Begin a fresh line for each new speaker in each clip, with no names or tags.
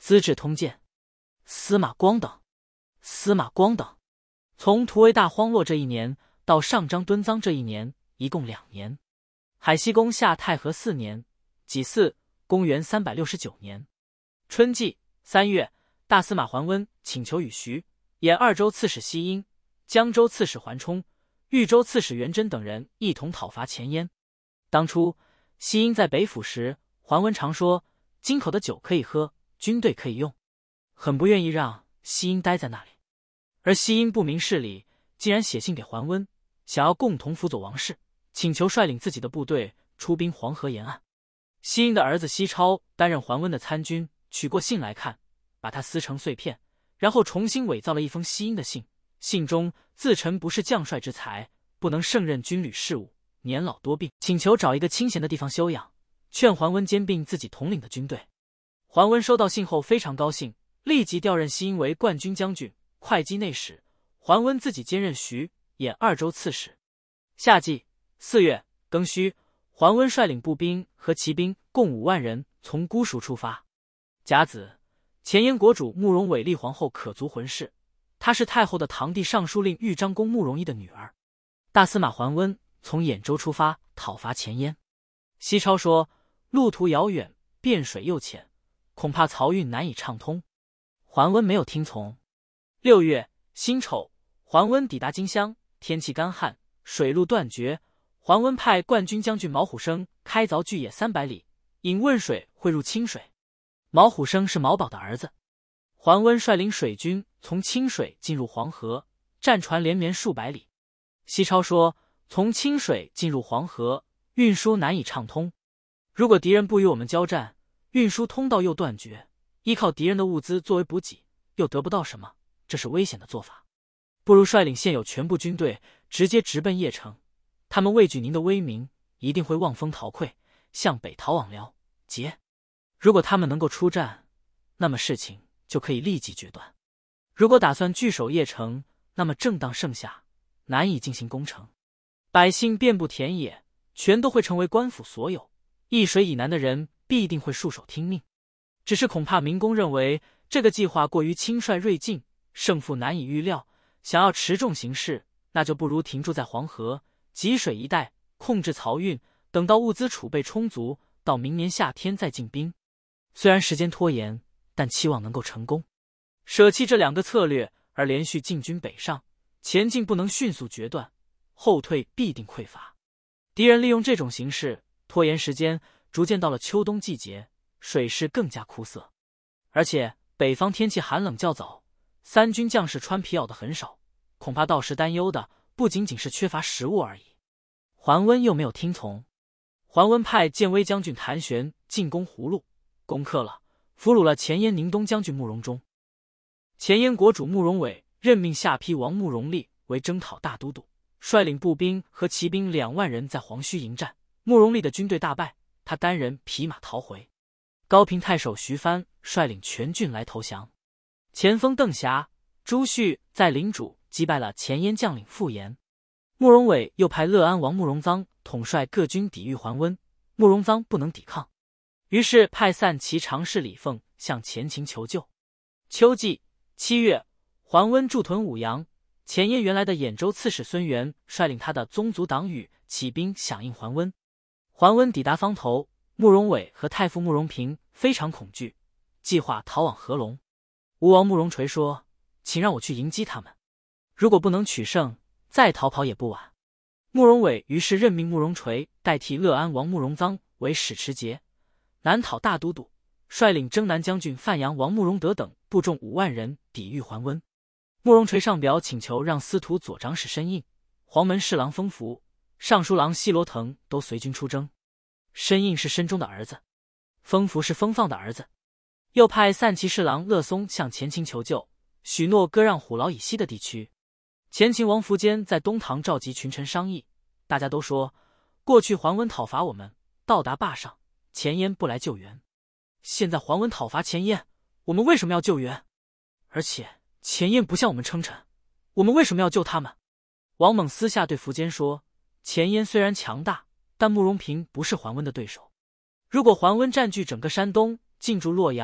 资治通鉴》，司马光等。从图为大荒落这一年到上章敦臧这一年，一共2年。海西公下太和4年，己巳，公元369年春季3月，大司马桓温请求与徐、兖2州刺史西婴、江州刺史桓冲、豫州刺史元贞等人一同讨伐前燕。当初西婴在北府时，桓温常说京口的酒可以喝，军队可以用，很不愿意让西婴待在那里。而西婴不明事理，竟然写信给桓温，想要共同辅佐王室，请求率领自己的部队出兵黄河沿岸。西婴的儿子西超担任桓温的参军，取过信来看，把它撕成碎片，然后重新伪造了一封西婴的信。信中自称不是将帅之才，不能胜任军旅事务，年老多病，请求找一个清闲的地方休养，劝桓温兼并自己统领的军队。桓温收到信后非常高兴，立即调任西婴为冠军将军、会稽内史，桓温自己兼任徐、兖2州刺史。夏季4月庚戌，桓温率领步兵和骑兵共5万人从姑熟出发。甲子，前燕国主慕容伟立皇后可族浑氏，她是太后的堂弟尚书令豫章公慕容一的女儿。大司马桓温从兖州出发讨伐前燕。西超说路途遥远，汴水又浅，恐怕漕运难以畅通。桓温没有听从。6月辛丑，桓温抵达荆襄，天气干旱，水路断绝。桓温派冠军将军毛虎生开凿巨野300里，引汶水汇入清水。毛虎生是毛宝的儿子。桓温率领水军从清水进入黄河，战船连绵数百里。西超说从清水进入黄河，运输难以畅通。如果敌人不与我们交战，运输通道又断绝，依靠敌人的物资作为补给，又得不到什么，这是危险的做法。不如率领现有全部军队直接直奔邺城，他们畏惧您的威名，一定会望风逃溃，向北逃往辽、捷。如果他们能够出战，那么事情就可以立即决断。如果打算据守邺城，那么正当盛夏，难以进行攻城。百姓遍布田野，全都会成为官府所有，易水以南的人必定会束手听命。只是恐怕明公认为这个计划过于轻率锐进，胜负难以预料，想要持重行事，那就不如停驻在黄河、济水一带，控制漕运，等到物资储备充足，到明年夏天再进兵。虽然时间拖延，但期望能够成功。舍弃这2个策略，而连续进军北上，前进不能迅速决断，后退必定匮乏。敌人利用这种形势拖延时间，逐渐到了秋冬季节，水势更加枯涩。而且北方天气寒冷较早，三军将士穿皮袄的很少，恐怕到时担忧的不仅仅是缺乏食物而已。桓温又没有听从。桓温派建威将军谭玄进攻葫芦，攻克了，俘虏了前燕宁东将军慕容忠。前燕国主慕容伟任命下邳王慕容立为征讨大都督，率领步兵和骑兵2万人在黄须迎战。慕容立的军队大败，他单人匹马逃回。高平太守徐帆率领全郡来投降。前锋邓霞、朱旭在领主击败了前燕将领傅延。慕容伟又派乐安王慕容臧统帅各军抵御桓温，慕容臧不能抵抗，于是派散骑常侍李凤向前秦求救。秋季7月，桓温驻屯武阳，前燕原来的兖州刺史孙元率领他的宗族党羽起兵响应桓温。桓温抵达方头，慕容伟和太傅慕容平非常恐惧，计划逃往合龙。吴王慕容垂说：“请让我去迎击他们，如果不能取胜，再逃跑也不晚。”慕容伟于是任命慕容垂代替乐安王慕容臧为使持节，南讨大都督，率领征南将军范阳王慕容德等部众5万人抵御桓温。慕容垂上表请求让司徒左长史申印、黄门侍郎封福、尚书郎西罗腾都随军出征。申印是申中的儿子，封福是封放的儿子。又派散骑侍郎乐松向前秦求救，许诺割让虎牢以西的地区。前秦王苻坚在东堂召集群臣商议，大家都说过去桓温讨伐我们，到达坝上，前燕不来救援。现在桓温讨伐前燕，我们为什么要救援？而且前燕不向我们称臣，我们为什么要救他们？王猛私下对苻坚说，前燕虽然强大，但慕容平不是桓温的对手。如果桓温占据整个山东，进驻洛阳，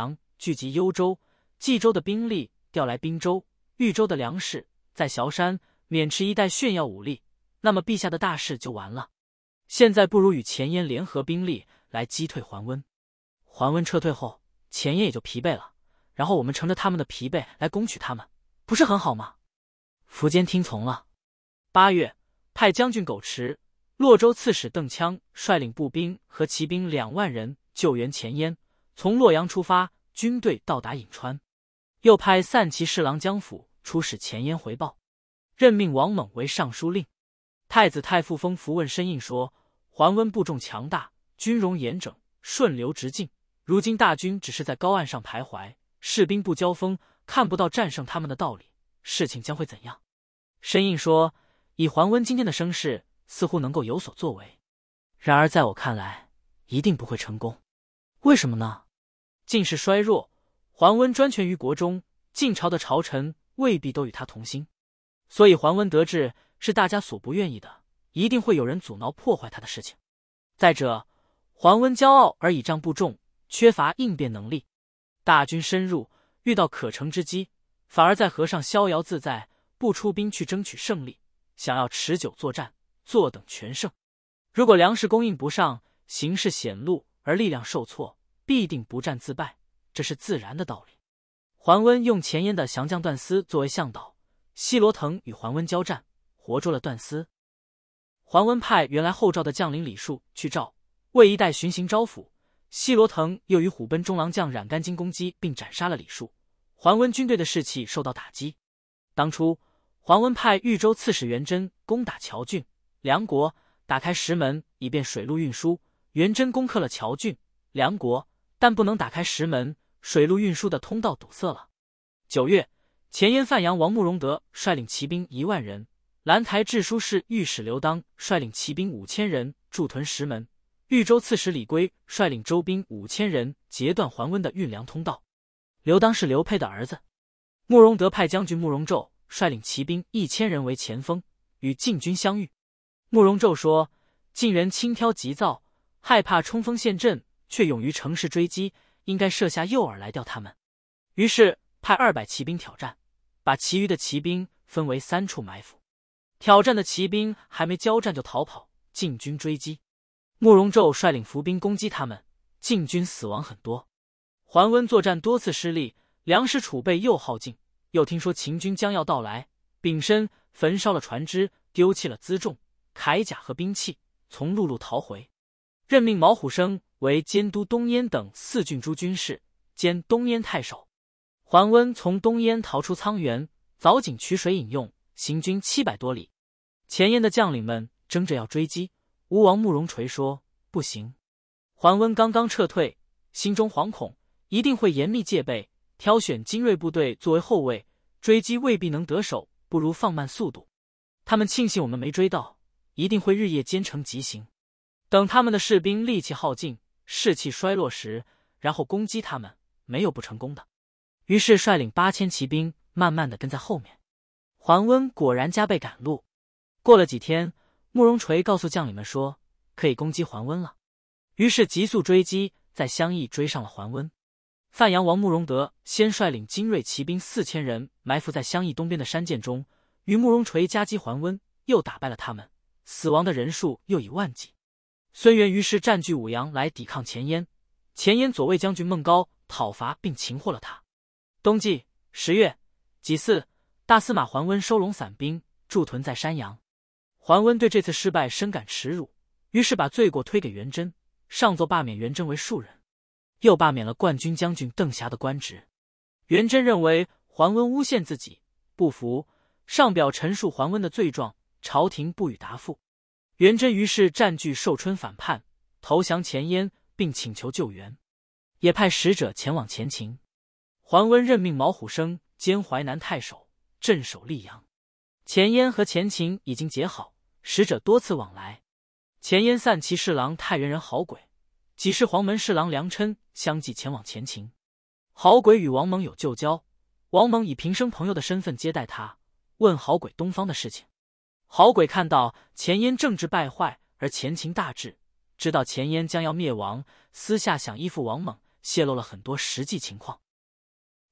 聚集幽州、冀州的兵力，调来滨州、豫州的粮食，在崤山、渑池一带炫耀武力，那么陛下的大事就完了。现在不如与前燕联合兵力来击退桓温。桓温撤退后，前燕也就疲惫了，然后我们乘着他们的疲惫来攻取他们，不是很好吗？苻坚听从了。8月，派将军苟持、洛州刺史邓羌率领步兵和骑兵2万人救援前燕，从洛阳出发，军队到达颍川。又派散骑侍郎江辅出使前燕回报，任命王猛为尚书令。太子太傅封符问申印说：桓温部众强大，军容严整，顺流直进，如今大军只是在高岸上徘徊，士兵不交锋，看不到战胜他们的道理，事情将会怎样？申印说：以桓温今天的声势，似乎能够有所作为，然而在我看来，一定不会成功。为什么呢？晋室衰弱，桓温专权于国中，晋朝的朝臣未必都与他同心，所以桓温得志是大家所不愿意的，一定会有人阻挠破坏他的事情。再者，桓温骄傲而倚仗不重，缺乏应变能力，大军深入，遇到可乘之机，反而在河上逍遥自在，不出兵去争取胜利，想要持久作战，坐等全胜。如果粮食供应不上，形势显露而力量受挫，必定不战自败，这是自然的道理。桓温用前燕的降将段思作为向导，西罗腾与桓温交战，活捉了段思。桓温派原来后赵的将领李树去赵，为一带巡行招抚，西罗腾又与虎贲中郎将冉甘进攻击并斩杀了李树，桓温军队的士气受到打击。当初桓温派豫州刺史元贞攻打谯郡、梁国，打开石门以便水路运输。元贞攻克了谯郡、梁国，但不能打开石门，水路运输的通道堵塞了。9月，前燕范阳王慕容德率领骑兵1万人，兰台治书事御史刘当率领骑兵5000人驻屯石门，豫州刺史李圭率领州兵5000人截断桓温的运粮通道。刘当是刘沛的儿子。慕容德派将军慕容宙率领骑兵1000人为前锋，与晋军相遇。慕容宙说：晋人轻佻急躁，害怕冲锋陷阵，却勇于乘势追击，应该设下诱饵来钓他们。于是派200骑兵挑战，把其余的骑兵分为3处埋伏。挑战的骑兵还没交战就逃跑，晋军追击。慕容宙率领伏兵攻击他们，晋军死亡很多。桓温作战多次失利，粮食储备又耗尽，又听说秦军将要到来，丙申焚烧了船只，丢弃了辎重、铠甲和兵器，从陆路逃回。任命毛虎生为监督东燕等4郡诸军事，兼东燕太守。桓温从东燕逃出沧源，凿井取水饮用，行军700多里。前燕的将领们争着要追击，吴王慕容垂说：不行。桓温刚刚撤退，心中惶恐，一定会严密戒备，挑选精锐部队作为后卫，追击未必能得手，不如放慢速度。他们庆幸我们没追到，一定会日夜兼程急行。等他们的士兵力气耗尽，士气衰落时，然后攻击他们，没有不成功的。于是率领8000骑兵慢慢的跟在后面。桓温果然加倍赶路。过了几天，慕容垂告诉将领们说可以攻击桓温了，于是急速追击，在襄邑追上了桓温。范阳王慕容德先率领精锐骑兵4000人埋伏在襄邑东边的山涧中，与慕容垂夹击桓温，又打败了他们，死亡的人数又以万计。孙元于是占据武阳来抵抗前燕，前燕左卫将军孟高讨伐并擒获了他。冬季10月己巳，大司马桓温收拢散兵，驻屯在山阳。桓温对这次失败深感耻辱，于是把罪过推给元贞，上奏罢免元贞为庶人，又罢免了冠军将军邓霞的官职。元贞认为桓温诬陷自己，不服，上表陈述桓温的罪状，朝廷不予答复。元贞于是占据寿春反叛，投降前燕，并请求救援，也派使者前往前秦。桓温任命毛虎生兼淮南太守，镇守溧阳。前燕和前秦已经结好，使者多次往来。前燕散骑侍郎太原人郝轨、济世黄门侍郎梁琛相继前往前秦。郝轨与王蒙有旧交，王蒙以平生朋友的身份接待他，问郝轨东方的事情。郝轨看到前燕政治败坏，而前秦大治，知道前燕将要灭亡，私下想依附王猛，泄露了很多实际情况。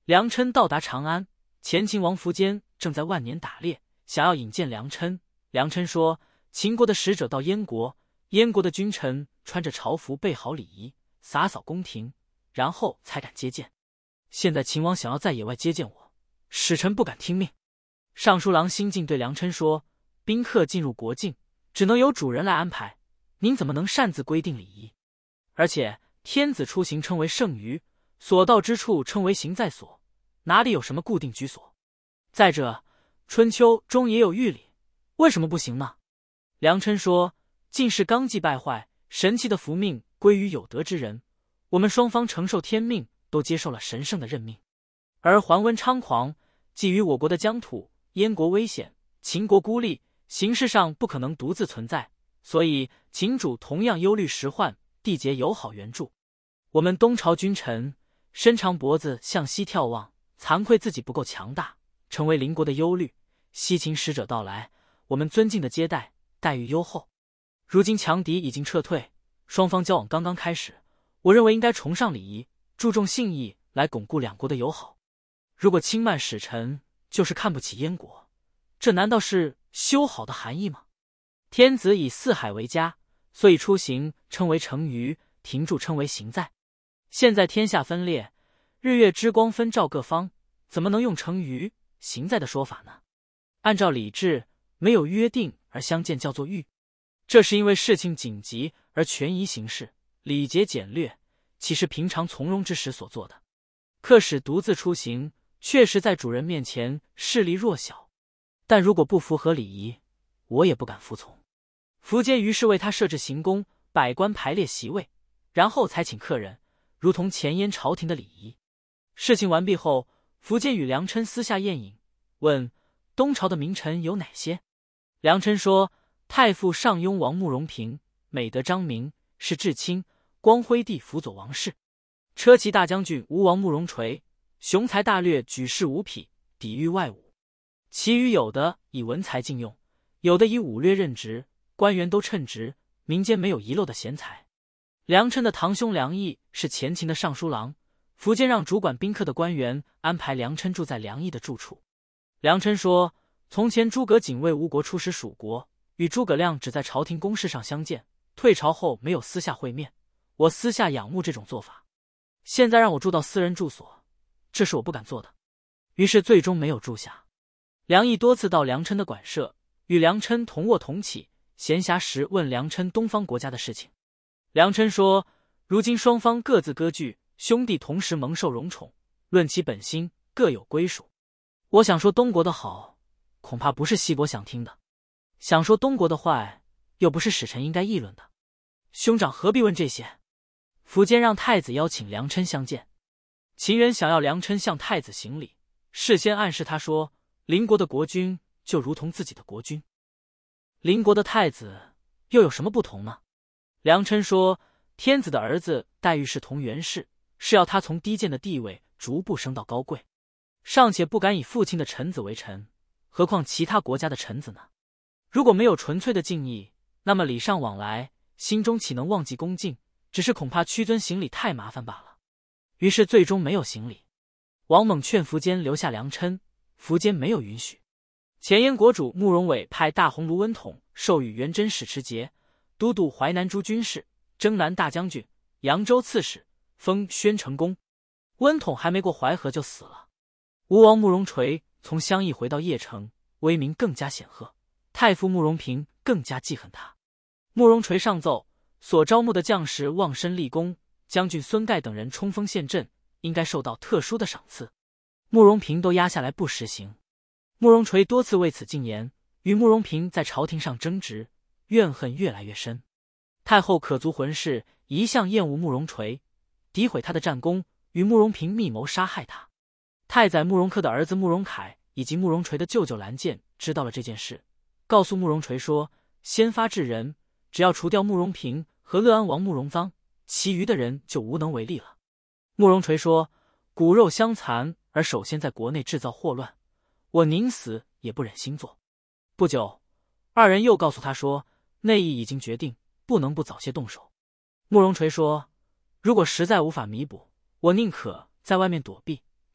梁琛到达长安，前秦王苻坚正在万年打猎，想要引荐梁琛。梁琛说，秦国的使者到燕国，燕国的君臣穿着朝服，备好礼仪，洒扫宫廷，然后才敢接见。现在秦王想要在野外接见我，使臣不敢听命。尚书郎辛进对梁琛说，宾客进入国境，只能由主人来安排，您怎么能擅自规定礼仪？而且天子出行称为圣舆，所到之处称为行在所，哪里有什么固定居所？再者，春秋中也有御礼，为什么不行呢？梁琛说，晋是纲纪败坏，神器的福命归于有德之人，我们双方承受天命，都接受了神圣的任命。而桓温猖狂，觊觎我国的疆土，燕国危险，秦国孤立，形势上不可能独自存在，所以秦主同样忧虑时患，缔结友好援助。我们东朝君臣伸长脖子向西眺望，惭愧自己不够强大，成为邻国的忧虑。西秦使者到来，我们尊敬的接待，待遇优厚。如今强敌已经撤退，双方交往刚刚开始，我认为应该崇尚礼仪，注重信义，来巩固两国的友好。如果轻慢使臣，就是看不起燕国，这难道是修好的含义吗？天子以四海为家，所以出行称为乘舆，停驻称为行在。现在天下分裂，日月之光分照各方，怎么能用乘舆、行在的说法呢？按照礼制，没有约定而相见叫做谕，这是因为事情紧急而权宜行事，礼节简略，岂是平常从容之时所做的？客使独自出行，确实在主人面前势力弱小，但如果不符合礼仪，我也不敢服从。苻坚于是为他设置行宫，百官排列席位，然后才请客人，如同前燕朝廷的礼仪。事情完毕后，苻坚与梁琛私下宴饮，问东朝的名臣有哪些。梁琛说，太傅上庸王慕容平，美德张明，是至亲，光辉帝辅佐王室；车骑大将军吴王慕容垂，雄才大略，举世无匹，抵御外侮。其余有的以文才禁用，有的以武略任职，官员都称职，民间没有遗漏的贤才。梁琛的堂兄梁毅是前秦的尚书郎，苻坚让主管宾客的官员安排梁琛住在梁毅的住处。梁琛说，从前诸葛瑾为吴国出使蜀国，与诸葛亮只在朝廷公事上相见，退朝后没有私下会面，我私下仰慕这种做法。现在让我住到私人住所，这是我不敢做的，于是最终没有住下。梁毅多次到梁琛的馆舍，与梁琛同卧同起，闲暇时问梁琛东方国家的事情。梁琛说，如今双方各自割据，兄弟同时蒙受荣宠，论其本心，各有归属。我想说东国的好，恐怕不是西国想听的；想说东国的坏，又不是使臣应该议论的。兄长何必问这些？苻坚让太子邀请梁琛相见。秦人想要梁琛向太子行礼，事先暗示他说，邻国的国君就如同自己的国君，邻国的太子又有什么不同呢？梁琛说，天子的儿子待遇是同元氏，是要他从低贱的地位逐步升到高贵，尚且不敢以父亲的臣子为臣，何况其他国家的臣子呢？如果没有纯粹的敬意，那么礼尚往来，心中岂能忘记恭敬？只是恐怕屈尊行礼太麻烦罢了。于是最终没有行礼。王猛劝苻坚留下梁琛，苻坚没有允许。前燕国主慕容伟派大鸿胪温统授予元贞使持节，都督淮南诸军事，征南大将军，扬州刺史，封宣城公。温统还没过淮河就死了。吴王慕容垂从襄邑回到邺城，威名更加显赫，太傅慕容平更加记恨他。慕容垂上奏，所招募的将士忘身立功，将军孙盖等人冲锋陷阵，应该受到特殊的赏赐。慕容平都压下来不实行。慕容垂多次为此进言，与慕容平在朝廷上争执，怨恨越来越深。太后可足浑氏一向厌恶慕容垂，诋毁他的战功，与慕容平密谋杀害他。太宰慕容恪的儿子慕容凯以及慕容垂的舅舅蓝剑知道了这件事，告诉慕容垂说，先发制人，只要除掉慕容平和乐安王慕容臧，其余的人就无能为力了。慕容垂说，骨肉相残，而首先在国内制造祸乱，我宁死也不忍心做。不久，二人又告诉他说，内议已经决定，不能不早些动手。慕容垂说，如果实在无法弥补，我宁可在外面躲避，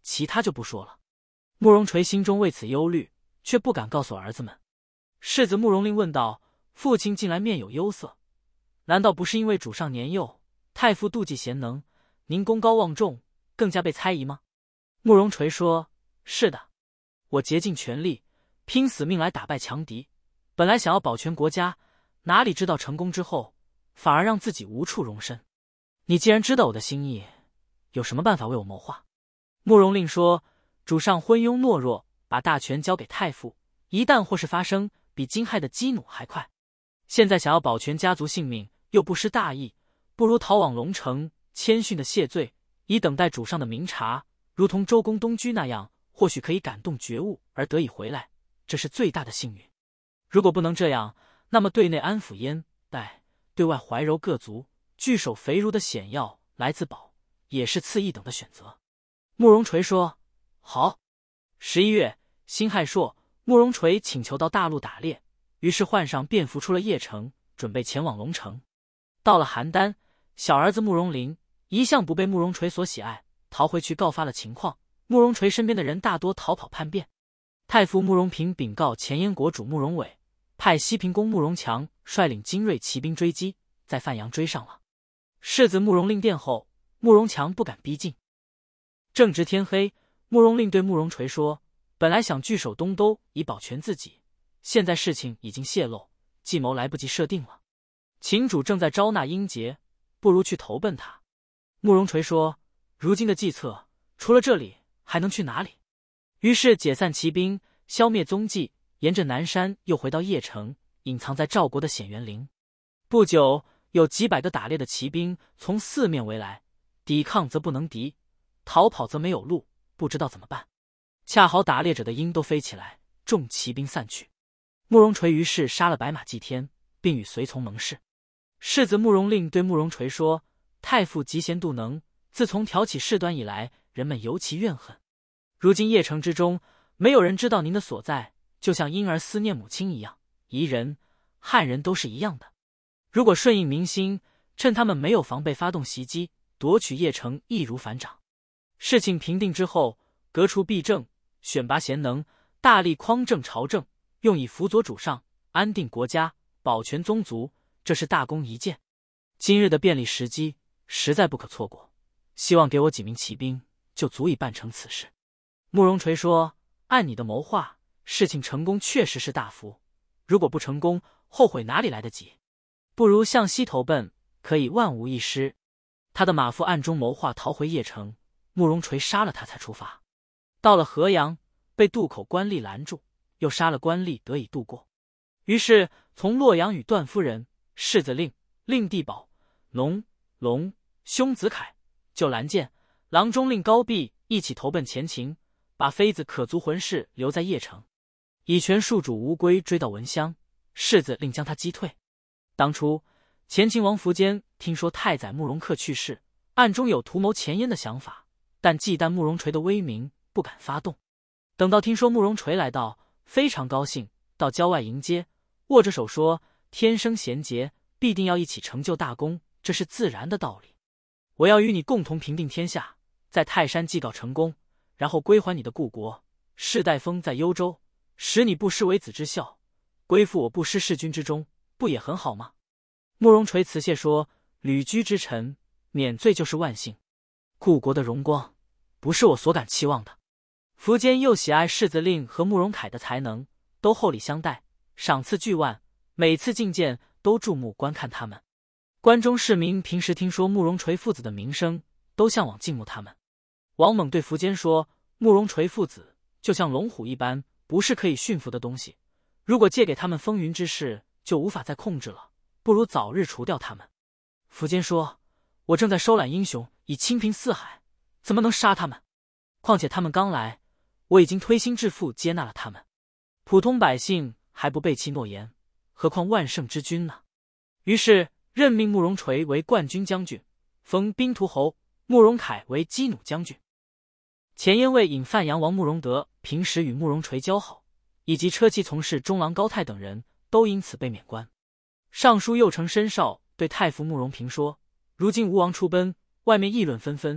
其他就不说了。慕容垂心中为此忧虑，却不敢告诉儿子们。世子慕容令问道：“父亲近来面有忧色，难道不是因为主上年幼，太傅妒忌贤能，您功高望重，更加被猜疑吗？”慕容垂说：“是的，我竭尽全力，拼死命来打败强敌，本来想要保全国家，哪里知道成功之后，反而让自己无处容身。你既然知道我的心意，有什么办法为我谋划？”慕容令说：“主上昏庸懦弱，把大权交给太傅，一旦祸事发生，比惊骇的激怒还快。现在想要保全家族性命，又不失大义，不如逃往龙城，谦逊的谢罪，以等待主上的明察，如同周公东居那样，或许可以感动觉悟而得以回来，这是最大的幸运。如果不能这样，那么对内安抚燕代，对外怀柔各族，据守肥如的险要来自保，也是次一等的选择。”慕容垂说：“好。”11月，辛亥朔，慕容垂请求到大陆打猎，于是换上便服出了邺城，准备前往龙城。到了邯郸，小儿子慕容林一向不被慕容垂所喜爱，逃回去告发了情况。慕容垂身边的人大多逃跑叛变。太傅慕容平禀告前燕国主慕容伟，派西平公慕容强率领精锐骑兵追击，在范阳追上了。世子慕容令殿后，慕容强不敢逼近。正值天黑，慕容令对慕容垂说：“本来想据守东都以保全自己，现在事情已经泄露，计谋来不及设定了。秦主正在招纳英杰，不如去投奔他。”慕容垂说：“如今的计策，除了这里，还能去哪里？”于是解散骑兵，消灭踪迹，沿着南山又回到邺城，隐藏在赵国的显元陵。不久，有几百个打猎的骑兵从四面围来，抵抗则不能敌，逃跑则没有路，不知道怎么办。恰好打猎者的鹰都飞起来，众骑兵散去。慕容垂于是杀了白马祭天，并与随从盟誓。世子慕容令对慕容垂说：“太傅嫉贤妒能，自从挑起事端以来，人们尤其怨恨。如今邺城之中，没有人知道您的所在，就像婴儿思念母亲一样，夷人、汉人都是一样的。如果顺应民心，趁他们没有防备发动袭击，夺取邺城，易如反掌。事情平定之后，革除弊政，选拔贤能，大力匡正朝政，用以辅佐主上，安定国家，保全宗族，这是大功一件。今日的便利时机，实在不可错过。希望给我几名骑兵，就足以办成此事。”慕容垂说：“按你的谋划，事情成功确实是大福，如果不成功，后悔哪里来得及？不如向西投奔，可以万无一失。”他的马夫暗中谋划逃回邺城，慕容垂杀了他才出发。到了河阳，被渡口官吏拦住，又杀了官吏，得以渡过。于是从洛阳与段夫人、世子令、令弟宝、龙、兄子凯、就蓝剑、郎中令高弼一起投奔前秦，把妃子可族浑氏留在邺城。以权戍主吴归追到文乡，世子令将他击退。当初前秦王苻坚听说太宰慕容恪去世，暗中有图谋前燕的想法，但忌惮慕容垂的威名，不敢发动。等到听说慕容垂来到，非常高兴，到郊外迎接，握着手说：“天生贤杰，必定要一起成就大功，这是自然的道理。我要与你共同平定天下，在泰山祭告成功，然后归还你的故国。士大夫在幽州，使你不失为子之孝，归附我不失弑君之忠，不也很好吗？”慕容垂辞谢说：“旅居之臣，免罪就是万幸。故国的荣光，不是我所敢期望的。”苻坚又喜爱世子令和慕容凯的才能，都厚礼相待，赏赐巨万，每次觐见都注目观看他们。关中市民平时听说慕容垂父子的名声，都向往敬慕他们。王猛对苻坚说：“慕容垂父子就像龙虎一般，不是可以驯服的东西。如果借给他们风云之势，就无法再控制了，不如早日除掉他们。”苻坚说：“我正在收揽英雄，以清平四海，怎么能杀他们？况且他们刚来，我已经推心置腹接纳了他们。普通百姓还不背弃诺言，何况万圣之君呢？”于是任命慕容垂为冠军将军，封兵图侯，慕容凯为击弩将军。前燕卫引范阳王慕容德平时与慕容垂交好，以及车骑从事中郎高泰等人都因此被免官。尚书右丞申绍对太傅慕容平说：“如今吴王出奔，外面议论纷纷，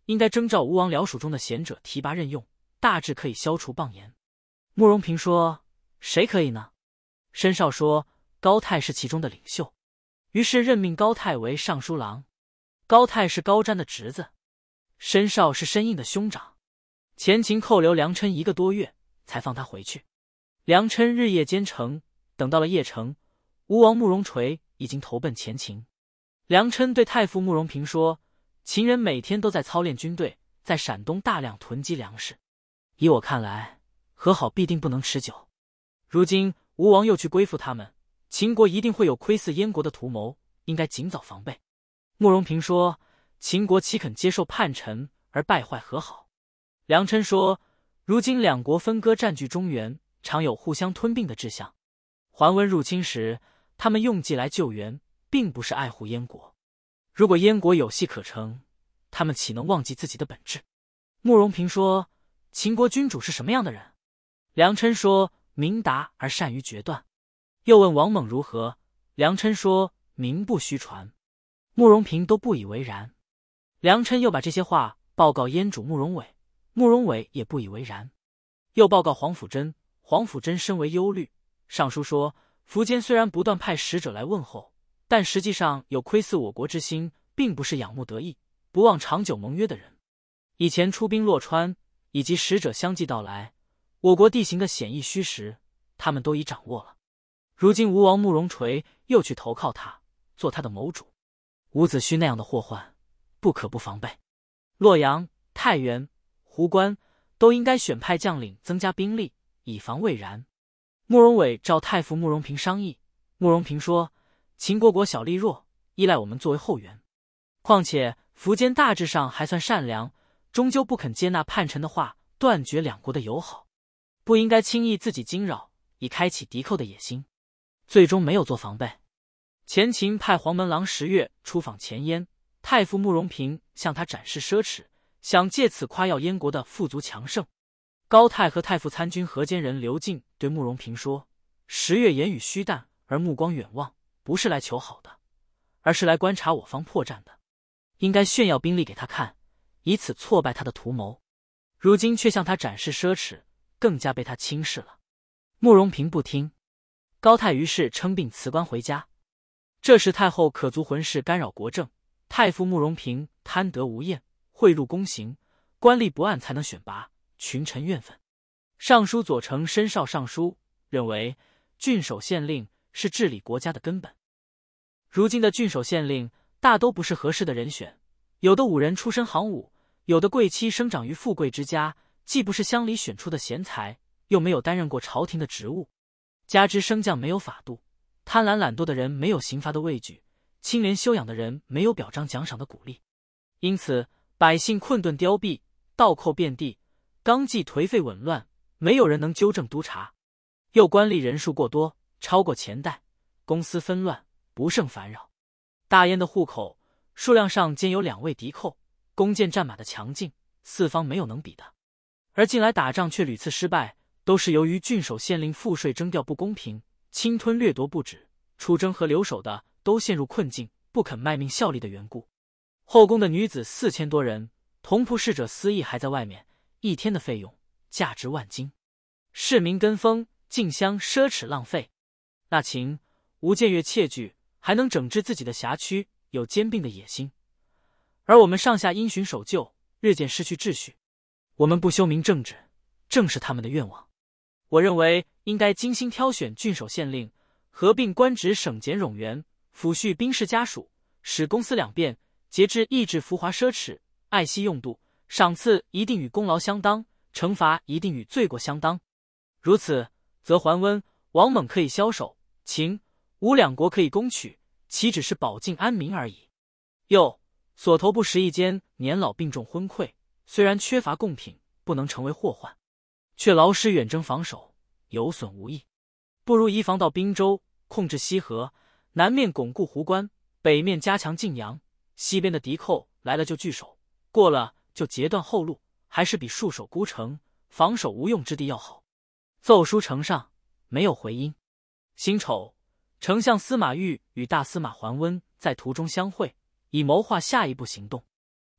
应该征召吴王僚属中的贤者提拔任用，大致可以消除谤言。慕容平说：“谁可以呢？”申少说：“高泰是其中的领袖。”于是任命高泰为尚书郎。高泰是高瞻的侄子，申少是申印的兄长。前秦扣留梁琛1个多月，才放他回去。梁琛日夜兼程，等到了邺城，吴王慕容垂已经投奔前秦。梁琛对太傅慕容平说：“秦人每天都在操练军队，在陕东大量囤积粮食。以我看来，和好必定不能持久。如今吴王又去归附他们，秦国一定会有窥伺燕国的图谋，应该尽早防备。”慕容平说：“秦国岂肯接受叛臣而败坏和好？”梁琛说：“如今两国分割占据中原，常有互相吞并的志向。桓温入侵时，他们用计来救援，并不是爱护燕国。如果燕国有戏可乘，他们岂能忘记自己的本质？”慕容平说：“秦国君主是什么样的人？”梁琛说：“明达而善于决断。”又问王猛如何，梁琛说：“名不虚传。”慕容平都不以为然。梁琛又把这些话报告燕主慕容伟，慕容伟也不以为然。又报告黄甫贞，黄甫贞深为忧虑。上书说：“苻坚虽然不断派使者来问候，但实际上有窥伺我国之心，并不是仰慕得意、不忘长久盟约的人。以前出兵洛川，以及使者相继到来，我国地形的险易虚实，他们都已掌握了。如今吴王慕容垂又去投靠他，做他的谋主。伍子胥那样的祸患，不可不防备。洛阳、太原、壶关都应该选派将领增加兵力，以防未然。”慕容伟召太傅慕容平商议。慕容平说：“秦国国小力弱，依赖我们作为后援。况且苻坚大致上还算善良，终究不肯接纳叛臣的话，断绝两国的友好，不应该轻易自己惊扰，以开启敌寇的野心。最终没有做防备。前秦派黄门郎10月出访前燕，太傅慕容平向他展示奢侈，想借此夸耀燕国的富足强盛。高泰和太傅参军河间人刘进对慕容平说：“10月言语虚淡而目光远望，不是来求好的，而是来观察我方破绽的。应该炫耀兵力给他看，以此挫败他的图谋。如今却向他展示奢侈，更加被他轻视了。”慕容平不听。高泰于是称病辞官回家。这时太后可足浑氏干扰国政，太傅慕容平贪得无厌，贿赂宫刑，官吏不按才能选拔，群臣怨愤。尚书左丞申少上书，认为郡守县令是治理国家的根本。如今的郡守县令大都不是合适的人选，有的武人出身行伍，有的贵妻生长于富贵之家，既不是乡里选出的贤才，又没有担任过朝廷的职务，加之升降没有法度，贪婪懒惰的人没有刑罚的畏惧，清廉修养的人没有表彰奖赏的鼓励，因此百姓困顿凋敝，盗寇遍地，纲纪颓废紊乱，没有人能纠正督察。又官吏人数过多，超过前代，公私纷乱，不胜烦扰。大燕的户口数量上兼有2位敌寇，弓箭战马的强劲，四方没有能比的。而近来打仗却屡次失败，都是由于郡守县令赋税征调不公平，侵吞掠夺不止，出征和留守的都陷入困境，不肯卖命效力的缘故。后宫的女子4000多人，同仆侍者私议还在外面，一天的费用价值万金。市民跟风，竞相奢侈浪费。那秦无僭越窃据，还能整治自己的辖区，有兼并的野心。而我们上下因循守旧，日渐失去秩序。我们不修明正治，正是他们的愿望。我认为应该精心挑选郡守县令，合并官职省检冗员，抚恤兵士家属，使公私两便，节制抑制浮华奢侈，爱惜用度，赏赐一定与功劳相当，惩罚一定与罪过相当。如此，则桓温、王猛可以枭首，秦、吴两国可以攻取，岂只是保境安民而已？又所头部食役间年老病重昏聩，虽然缺乏贡品，不能成为祸患，却劳师远征防守，有损无益。不如移防到滨州，控制西河，南面巩固壶关，北面加强晋阳，西边的敌寇来了就据守，过了就截断后路，还是比戍守孤城，防守无用之地要好。奏书呈上，没有回音。辛丑，丞相司马昱与大司马桓温在途中相会，以谋划下一步行动。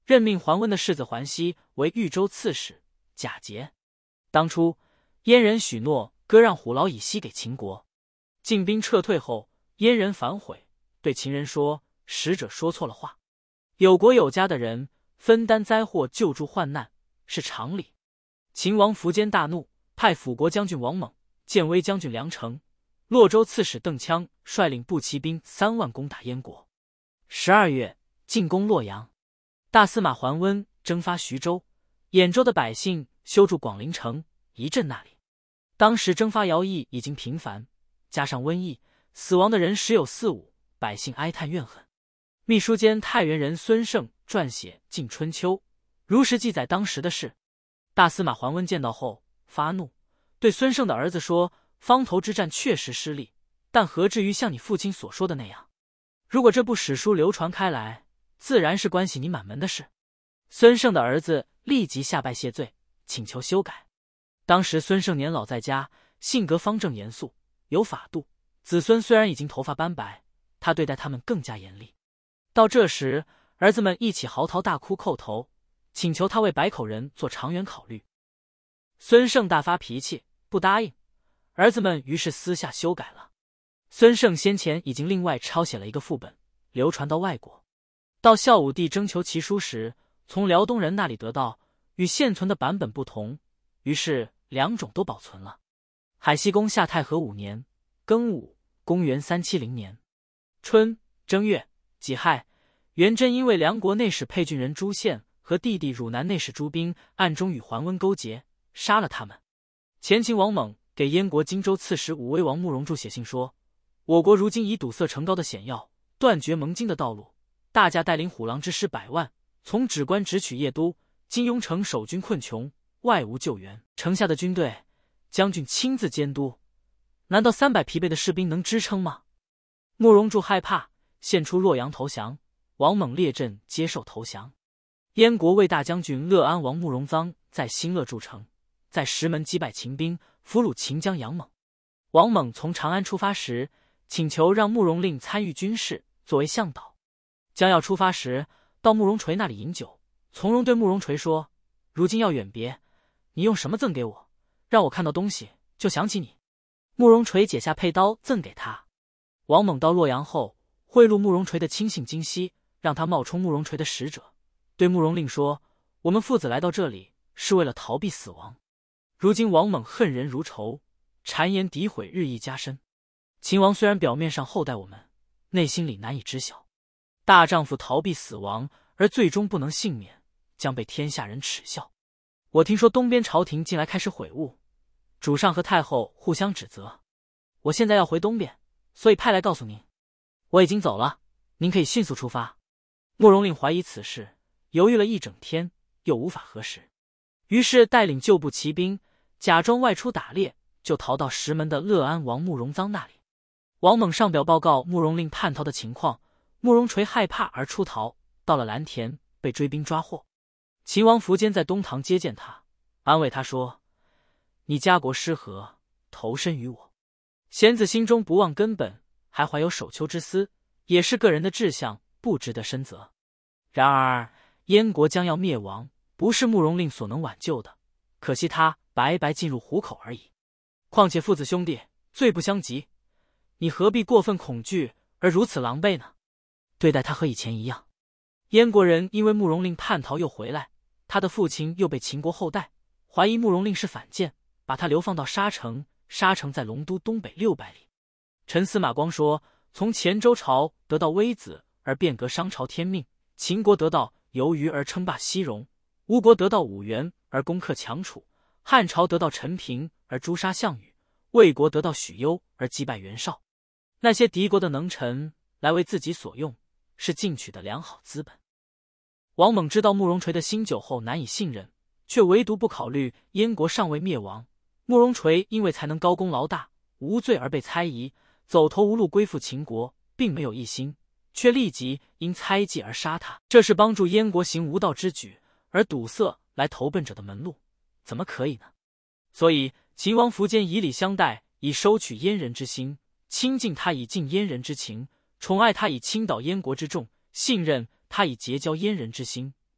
任命桓温的世子桓熙为豫州刺史。假节，当初燕人许诺割让虎牢以西给秦国，晋兵撤退后，燕人反悔，对秦人说使者说错了话。有国有家的人分担灾祸救助患难是常理。秦王苻坚大怒，派辅国将军王猛、建威将军梁成、洛州刺史邓羌率领步骑兵3万攻打燕国。12月，进攻洛阳。大司马桓温征发徐州，兖州的百姓修筑广陵城，一镇那里。当时征发徭役已经频繁，加上瘟疫，死亡的人时有4、5，百姓哀叹怨恨。秘书监太原人孙胜撰写《晋春秋》，如实记载当时的事。大司马桓温见到后发怒，对孙胜的儿子说：方头之战确实失利，但何至于像你父亲所说的那样？如果这部史书流传开来，自然是关系你满门的事。孙胜的儿子立即下拜谢罪，请求修改。当时孙胜年老在家，性格方正严肃，有法度，子孙虽然已经头发斑白，他对待他们更加严厉。到这时，儿子们一起嚎啕大哭叩头，请求他为百口人做长远考虑。孙胜大发脾气，不答应，儿子们于是私下修改了。孙胜先前已经另外抄写了一个副本，流传到外国。到孝武帝征求其书时，从辽东人那里得到，与现存的版本不同，于是2种都保存了。海西公夏太和5年庚午，公元370年春正月己亥，元贞因为梁国内史沛郡人朱宪和弟弟汝南内史朱彬暗中与桓温勾结，杀了他们。前秦王猛给燕国荆州刺史武威王慕容柱写信说：我国如今已堵塞城高的险要，断绝蒙荆的道路，大驾带领虎狼之师100万，从轵关直取邺都，今雍城守军困穷，外无救援，城下的军队将军亲自监督，难道300疲惫的士兵能支撑吗？慕容柱害怕，献出洛阳投降，王猛列阵接受投降。燕国魏大将军乐安王慕容臧在新乐筑城，在石门击败秦兵，俘虏秦将杨猛。王猛从长安出发时，请求让慕容令参与军事，作为向导。将要出发时，到慕容垂那里饮酒，从容对慕容垂说：如今要远别，你用什么赠给我，让我看到东西就想起你。慕容垂解下佩刀赠给他。王猛到洛阳后，贿赂慕容垂的亲信金熙，让他冒充慕容垂的使者，对慕容令说：我们父子来到这里是为了逃避死亡，如今王猛恨人如仇，谗言诋毁日益加深。秦王虽然表面上厚待我们，内心里难以知晓，大丈夫逃避死亡而最终不能幸免，将被天下人耻笑。我听说东边朝廷近来开始悔悟，主上和太后互相指责，我现在要回东边，所以派来告诉您，我已经走了，您可以迅速出发。慕容令怀疑此事，犹豫了一整天，又无法核实，于是带领旧部骑兵，假装外出打猎，就逃到石门的乐安王慕容臧那里。王猛上表报告慕容令叛逃的情况，慕容垂害怕而出逃，到了蓝田被追兵抓获。秦王苻坚在东堂接见他，安慰他说：你家国失和，投身于我，贤子心中不忘根本，还怀有守丘之思，也是个人的志向，不值得深责。然而燕国将要灭亡，不是慕容令所能挽救的，可惜他白白进入虎口而已。况且父子兄弟罪不相及，你何必过分恐惧而如此狼狈呢？对待他和以前一样。燕国人因为慕容令叛逃又回来，他的父亲又被秦国后代，怀疑慕容令是反间，把他流放到沙城，沙城在龙都东北600里。陈司马光说，从前周朝得到微子而变革商朝天命，秦国得到由于而称霸西戎，吴国得到武元而攻克强楚，汉朝得到陈平而诛杀项羽，魏国得到许攸而击败袁绍。那些敌国的能臣来为自己所用，是进取的良好资本。王猛知道慕容垂的新酒后难以信任，却唯独不考虑燕国尚未灭亡。慕容垂因为才能高功劳大，无罪而被猜疑，走投无路归附秦国，并没有一心，却立即因猜忌而杀他，这是帮助燕国行无道之举，而堵塞来投奔者的门路，怎么可以呢？所以秦王苻坚以礼相待，以收取燕人之心，亲近他以尽燕人之情，宠爱他以倾倒燕国之众，信任他以结交燕人之心，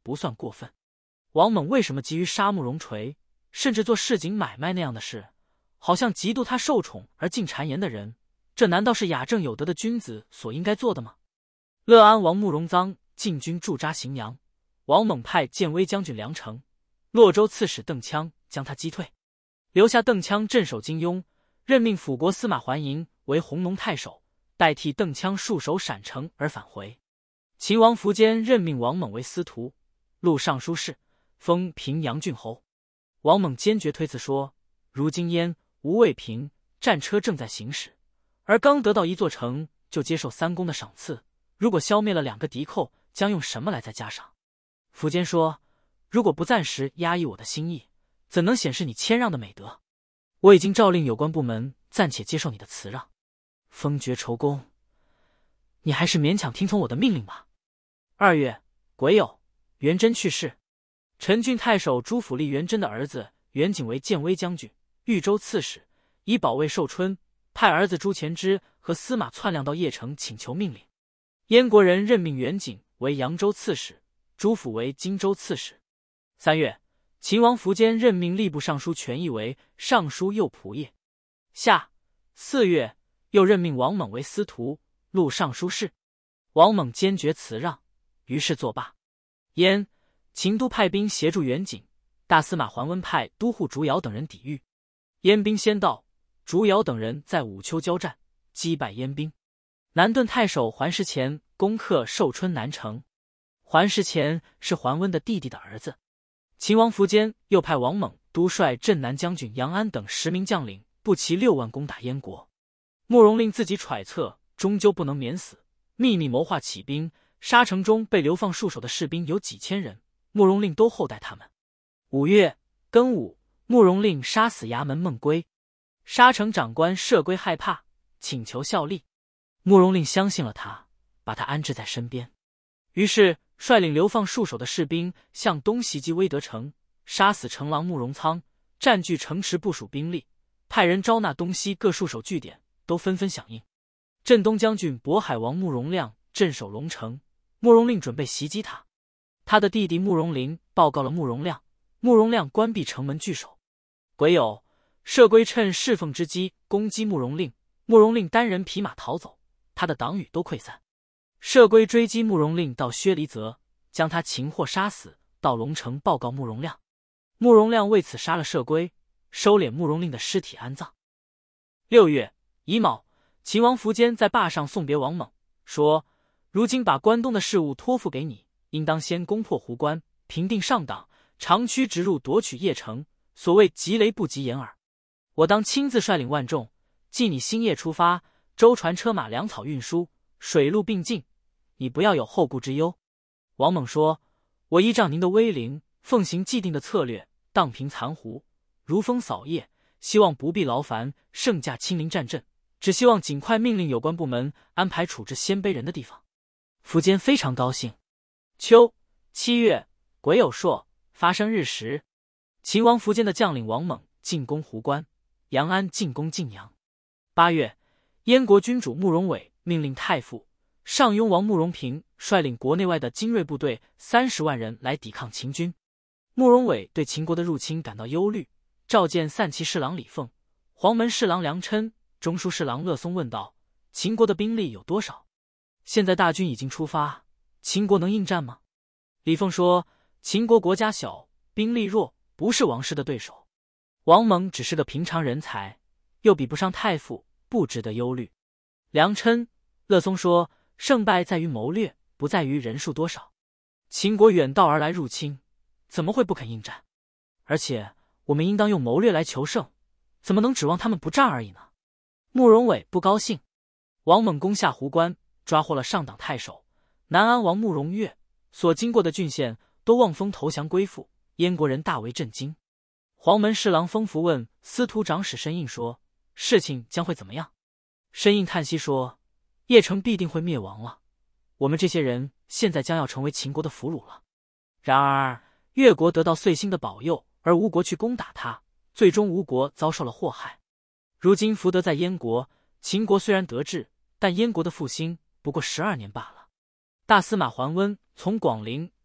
不算过分。王猛为什么急于杀慕容垂，甚至做市井买卖那样的事，好像嫉妒他受宠而进谗言的人？这难道是雅正有德的君子所应该做的吗？乐安王慕容臧进军驻扎荥阳，王猛派建威将军梁成、洛州刺史邓羌将他击退，留下邓羌镇守金庸，任命辅国司马桓莹为弘农太守，代替邓羌戍守陕城而返回。秦王苻坚任命王猛为司徒、录尚书事，封平阳郡侯。王猛坚决推辞说，如今燕吴未平，战车正在行驶，而刚得到一座城，就接受3公的赏赐，如果消灭了2个敌寇，将用什么来再加赏？苻坚说，如果不暂时压抑我的心意，怎能显示你谦让的美德？我已经诏令有关部门暂且接受你的辞让，封爵酬功，你还是勉强听从我的命令吧。2月，癸酉，元贞去世。陈郡太守朱府立元贞的儿子元景为建威将军、豫州刺史，以保卫寿春，派儿子朱虔之和司马篡亮到邺城请求命令。燕国人任命元景为扬州刺史，朱府为荆州刺史。3月，秦王苻坚任命吏部尚书权益为尚书右仆射。夏4月，又任命王猛为司徒、录尚书事。王猛坚决辞让，于是作罢。燕、秦都派兵协助元景，大司马桓温派都护烛瑶等人抵御。燕兵先到，烛瑶等人在武丘交战，击败燕兵。南顿太守桓石虔攻克寿春南城。桓石虔是桓温的弟弟的儿子。秦王苻坚又派王猛督率镇南将军杨安等10名将领，步骑6万攻打燕国。慕容令自己揣测终究不能免死，秘密谋划起兵，沙城中被流放戍守的士兵有几千人，慕容令都厚待他们。5月庚午，慕容令杀死衙门孟归。沙城长官射归害怕，请求效力。慕容令相信了他，把他安置在身边。于是率领流放戍守的士兵向东袭击威德城，杀死城郎慕容仓，占据城池部署兵力，派人招纳东西各戍守据点，都纷纷响应。镇东将军渤海王慕容亮镇守龙城，慕容令准备袭击他。他的弟弟慕容林报告了慕容亮，慕容亮关闭城门拒守。癸酉，射归趁侍奉之机攻击慕容令，慕容令单人匹马逃走，他的党羽都溃散。射归追击慕容令到薛离泽，将他擒获杀死，到龙城报告慕容亮。慕容亮为此杀了射归，收敛慕容令的尸体安葬。6月乙卯，秦王苻坚在坝上送别王猛，说：如今把关东的事务托付给你，应当先攻破壶关，平定上党，长驱直入，夺取邺城，所谓急雷不及掩耳。我当亲自率领万众，继你星夜出发，舟船车马粮草运输，水陆并进，你不要有后顾之忧。王猛说：我依仗您的威灵，奉行既定的策略，荡平残胡，如风扫叶，希望不必劳烦圣驾亲临战阵，只希望尽快命令有关部门安排处置鲜卑人的地方。苻坚非常高兴。秋7月癸酉朔，发生日时，秦王苻坚的将领王猛进攻壶关，杨安进攻晋阳。8月，燕国君主慕容伟命令太傅、上庸王慕容平率领国内外的精锐部队30万人来抵抗秦军。慕容伟对秦国的入侵感到忧虑，召见散骑侍郎李凤、黄门侍郎梁琛、中书侍郎乐松，问道：秦国的兵力有多少？现在大军已经出发，秦国能应战吗？李凤说：秦国国家小，兵力弱，不是王师的对手。王猛只是个平常人才，又比不上太傅，不值得忧虑。梁琛、乐松说：胜败在于谋略，不在于人数多少。秦国远道而来入侵，怎么会不肯应战？而且我们应当用谋略来求胜，怎么能指望他们不战而已呢？慕容伟不高兴。王猛攻下壶关，抓获了上党太守、南安王慕容越，所经过的郡县都望风投降归附，燕国人大为震惊。黄门侍郎封福问司徒长史申印说：事情将会怎么样？申印叹息说：邺城必定会灭亡了，我们这些人现在将要成为秦国的俘虏了。然而越国得到遂兴的保佑，而吴国去攻打他，最终吴国遭受了祸害。如今福德在燕国，秦国虽然得志，但燕国的复兴不过12年罢了。大司马桓温从广陵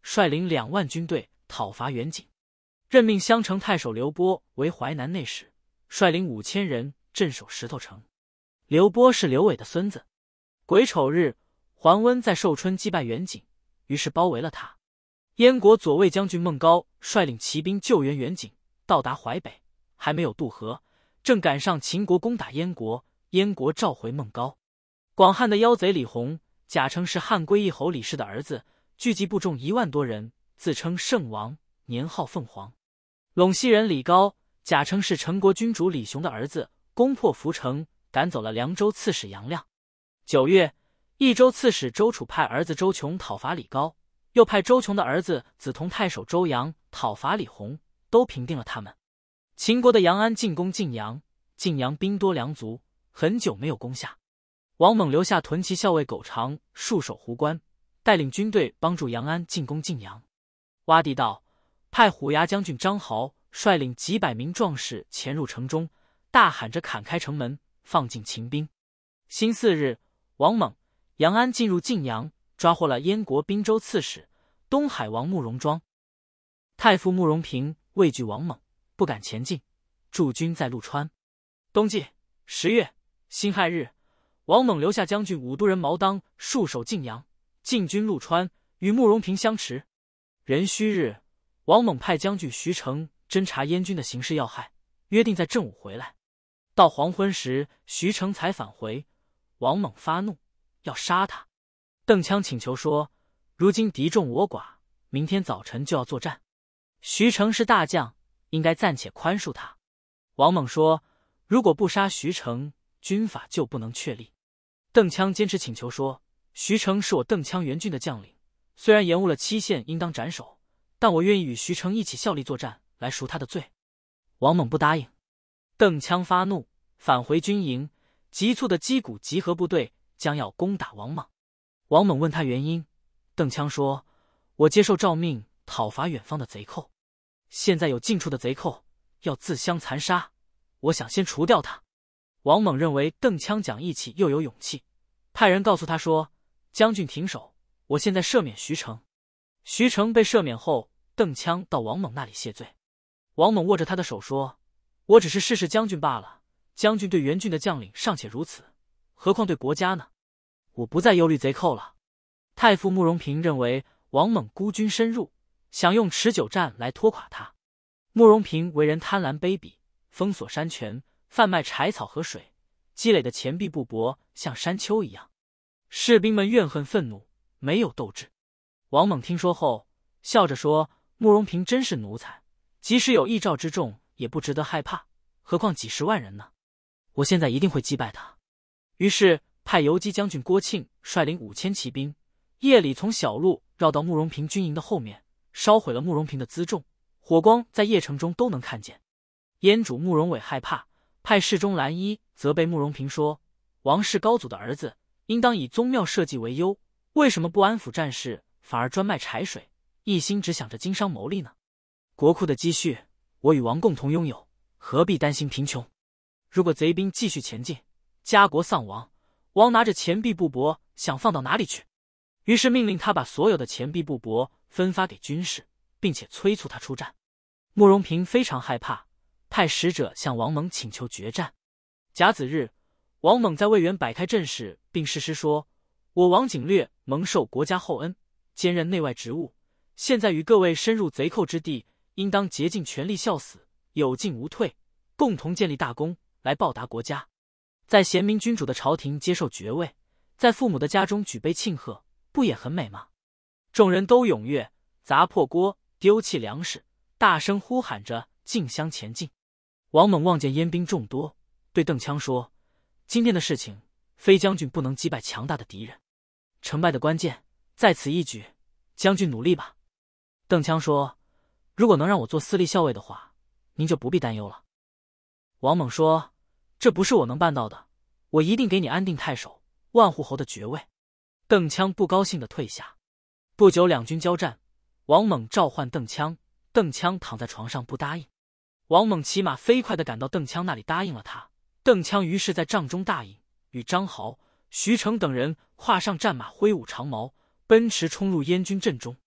率领2万军队讨伐元景，任命襄城太守刘波为淮南内史，率领5000人镇守石头城。刘波是刘伟的孙子。癸丑日，桓温在寿春击败元景，于是包围了他。燕国左卫将军孟高率领骑兵救援元景，到达淮北，还没有渡河，正赶上秦国攻打燕国，燕国召回孟高。广汉的妖贼李弘假称是汉归义侯李氏的儿子，聚集部众1万多人，自称圣王，年号凤凰。陇西人李高假称是陈国君主李雄的儿子，攻破涪城，赶走了凉州刺史杨亮。9月，益州刺史周楚派儿子周琼讨伐李高，又派周琼的儿子梓潼太守周扬讨伐李弘，都平定了他们。秦国的杨安进攻晋阳，晋阳兵多粮足，很久没有攻下。王猛留下屯骑校尉苟长戍守壶关，带领军队帮助杨安进攻晋阳。洼地道派虎牙将军张豪率领几百名壮士潜入城中，大喊着砍开城门，放进秦兵。辛巳日，王猛、杨安进入晋阳，抓获了燕国滨州刺史东海王慕容庄。太傅慕容平畏惧王猛，不敢前进，驻军在陆川。冬季10月辛亥日，王猛留下将军武都人毛当戍守晋阳，进军陆川，与慕容平相持。壬戌日，王猛派将军徐成侦察燕军的形势要害，约定在正午回来。到黄昏时，徐成才返回。王猛发怒，要杀他。邓羌请求说，如今敌众我寡，明天早晨就要作战。徐成是大将，应该暂且宽恕他。王猛说，如果不杀徐成，军法就不能确立。邓羌坚持请求说，徐成是我邓羌援军的将领，虽然延误了期限应当斩首，但我愿意与徐成一起效力作战，来赎他的罪。王猛不答应。邓羌发怒，返回军营，急促的击鼓集合部队，将要攻打王猛。王猛问他原因，邓羌说，我接受诏命讨伐远方的贼寇，现在有近处的贼寇要自相残杀，我想先除掉他。王猛认为邓羌讲义气又有勇气，派人告诉他说，将军停手，我现在赦免徐成。徐成被赦免后，邓羌到王猛那里谢罪。王猛握着他的手说，我只是试试将军罢了，将军对援军的将领尚且如此，何况对国家呢？我不再忧虑贼寇了。太傅慕容平认为王猛孤军深入，想用持久战来拖垮他。慕容平为人贪婪卑鄙，封锁山泉，贩卖柴草和水，积累的钱币布帛像山丘一样。士兵们怨恨愤怒，没有斗志。王猛听说后，笑着说，慕容平真是奴才，即使有1兆之众，也不值得害怕，何况几10万人呢？我现在一定会击败他。于是派游击将军郭庆率领5000骑兵，夜里从小路绕到慕容平军营的后面，烧毁了慕容平的辎重，火光在邺城中都能看见。燕主慕容伟害怕，派侍中蓝衣责备慕容平说，王室高祖的儿子应当以宗庙社稷为忧，为什么不安抚战事，反而专卖柴水，一心只想着经商牟利呢？国库的积蓄我与王共同拥有，何必担心贫穷？如果贼兵继续前进，家国丧亡，王拿着钱币布帛想放到哪里去？于是命令他把所有的钱币布帛分发给军士，并且催促他出战。慕容平非常害怕，派使者向王猛请求决战。甲子日，王猛在魏园摆开阵势，并誓师说，我王景略蒙受国家厚恩，兼任内外职务，现在与各位深入贼寇之地，应当竭尽全力效死，有进无退，共同建立大功，来报答国家。在贤明君主的朝廷接受爵位，在父母的家中举杯庆贺，不也很美吗？众人都踊跃，砸破锅，丢弃粮食，大声呼喊着竞相前进。王猛望见燕兵众多，对邓羌说，今天的事情非将军不能击败强大的敌人，成败的关键在此一举，将军努力吧。邓羌说，如果能让我做司隶校尉的话，您就不必担忧了。王猛说，这不是我能办到的，我一定给你安定太守、万户侯的爵位。邓羌不高兴地退下。不久两军交战，王猛召唤邓羌，邓羌躺在床上不答应。王猛骑马飞快地赶到邓羌那里，答应了他。邓羌于是在帐中大饮，与张豪、徐成等人跨上战马，挥舞长矛，奔驰冲入燕军阵中。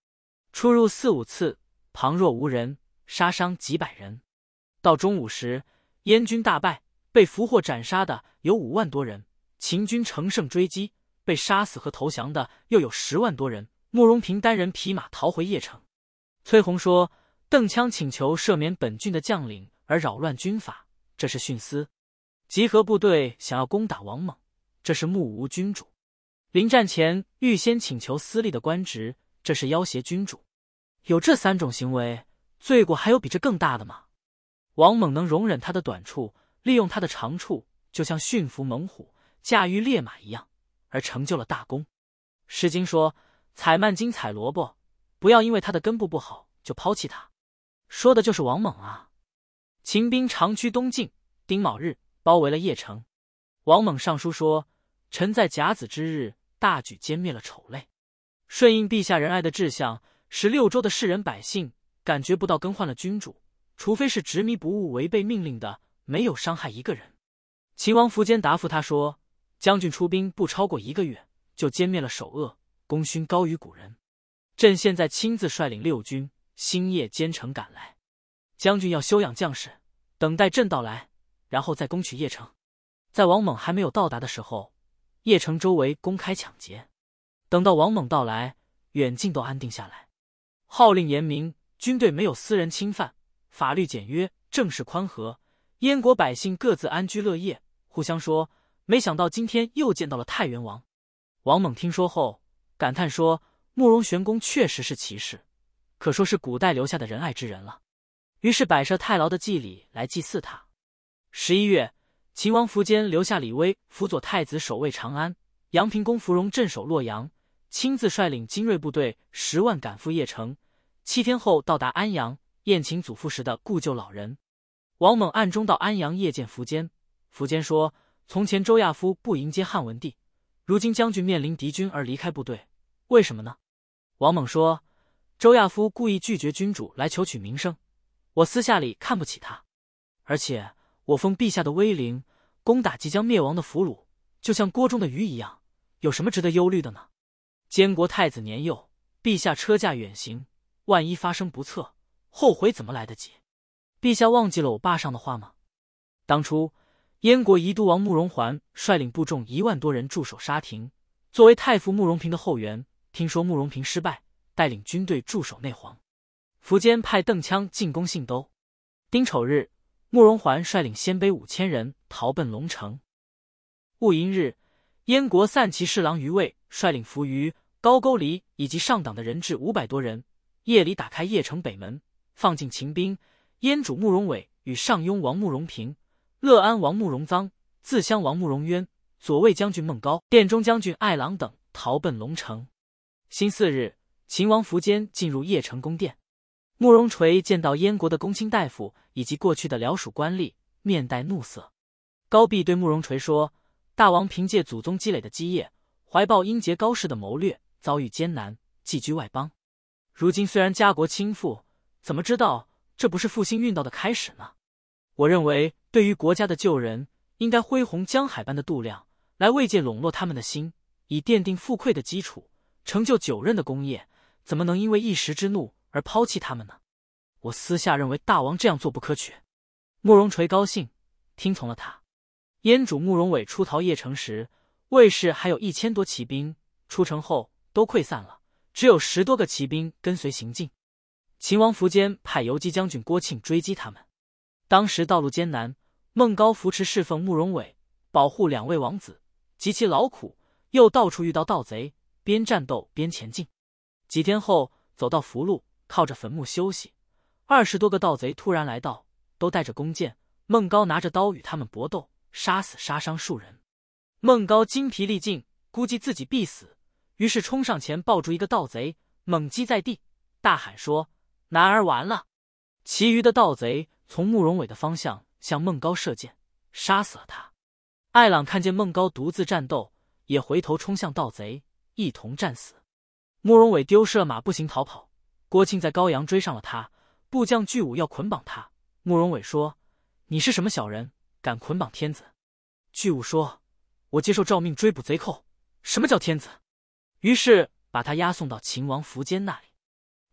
出入4、5次，旁若无人，杀伤几百人。到中午时，燕军大败，被俘获斩杀的有5万多人，秦军乘胜追击，被杀死和投降的又有10万多人。慕容平单人匹马逃回邺城。崔洪说，邓羌请求赦免本郡的将领而扰乱军法，这是徇私；集合部队想要攻打王猛，这是目无君主；临战前预先请求私立的官职，这是要挟君主。有这3种行为，罪过还有比这更大的吗？王猛能容忍他的短处，利用他的长处，就像驯服猛虎、驾驭烈马一样，而成就了大功。诗经说，采蔓荆采萝卜，不要因为他的根部不好就抛弃他，说的就是王猛啊。秦兵长驱东进，丁卯日包围了邺城。王猛上书说，臣在甲子之日大举歼灭了丑类，顺应陛下仁爱的志向，使6州的士人百姓感觉不到更换了君主，除非是执迷不悟违背命令的，没有伤害一个人。秦王苻坚答复他说，将军出兵不超过1个月，就歼灭了首恶，功勋高于古人。朕现在亲自率领6军，星夜兼程赶来。将军要休养将士，等待朕到来，然后再攻取邺城。在王猛还没有到达的时候，邺城周围公开抢劫。等到王猛到来，远近都安定下来。号令严明，军队没有私人侵犯，法律简约，政事宽和，燕国百姓各自安居乐业，互相说，没想到今天又见到了太原王。王猛听说后感叹说，慕容玄公确实是奇士，可说是古代留下的仁爱之人了。于是摆设太牢的祭礼来祭祀他。11月，秦王苻坚留下李威辅佐太子守卫长安，阳平公芙蓉镇守洛阳，亲自率领精锐部队10万赶赴邺城。7天后到达安阳，宴请祖父时的故旧老人。王猛暗中到安阳谒见苻坚。苻坚说，从前周亚夫不迎接汉文帝，如今将军面临敌军而离开部队，为什么呢？王猛说，周亚夫故意拒绝君主来求取名声，我私下里看不起他，而且我奉陛下的威灵，攻打即将灭亡的俘虏，就像锅中的鱼一样，有什么值得忧虑的呢？监国太子年幼，陛下车驾远行，万一发生不测，后悔怎么来得及？陛下忘记了我爸上的话吗？当初燕国宜都王慕容桓率领部众1万多人驻守沙亭，作为太傅慕容平的后援，听说慕容平失败，带领军队驻守内黄。苻坚派邓羌进攻信都。丁丑日，慕容桓率领鲜卑5000人逃奔龙城。戊寅日，燕国散骑侍郎于卫率领扶余、高句丽以及上党的人质500多人，夜里打开邺城北门，放进秦兵。燕主慕容伟与上庸王慕容平、乐安王慕容臧、自襄王慕容渊、左卫将军孟高、殿中将军艾郎等逃奔龙城。辛巳日，秦王苻坚进入邺城宫殿。慕容垂见到燕国的公卿大夫以及过去的僚属官吏，面带怒色。高弼对慕容垂说，大王凭借祖宗积累的基业，怀抱英杰高士的谋略，遭遇艰难，寄居外邦。如今虽然家国倾覆，怎么知道这不是复兴运道的开始呢？我认为对于国家的救人，应该恢宏江海般的度量，来慰藉笼络他们的心，以奠定富贵的基础，成就9任的功业，怎么能因为一时之怒而抛弃他们呢？我私下认为大王这样做不可取。慕容垂高兴，听从了他。燕主慕容伟出逃邺城时，卫士还有1000多骑兵，出城后都溃散了，只有10多个骑兵跟随行进。秦王苻坚派游击将军郭庆追击他们。当时道路艰难，孟高扶持侍奉慕容伟，保护2位王子，极其劳苦，又到处遇到盗贼，边战斗边前进。几天后走到福路，靠着坟墓休息。20多个盗贼突然来到，都带着弓箭，孟高拿着刀与他们搏斗，杀死杀伤数人。孟高精疲力尽，估计自己必死，于是冲上前抱住一个盗贼，猛击在地，大喊说，男儿完了。其余的盗贼从慕容伟的方向向孟高射箭，杀死了他。艾朗看见孟高独自战斗，也回头冲向盗贼，一同战死。慕容伟丢失了马步行逃跑，郭庆在高阳追上了他，部将巨武要捆绑他。慕容伟说，你是什么小人，敢捆绑天子？巨武说，我接受诏命追捕贼寇，什么叫天子？于是把他押送到秦王苻坚那里。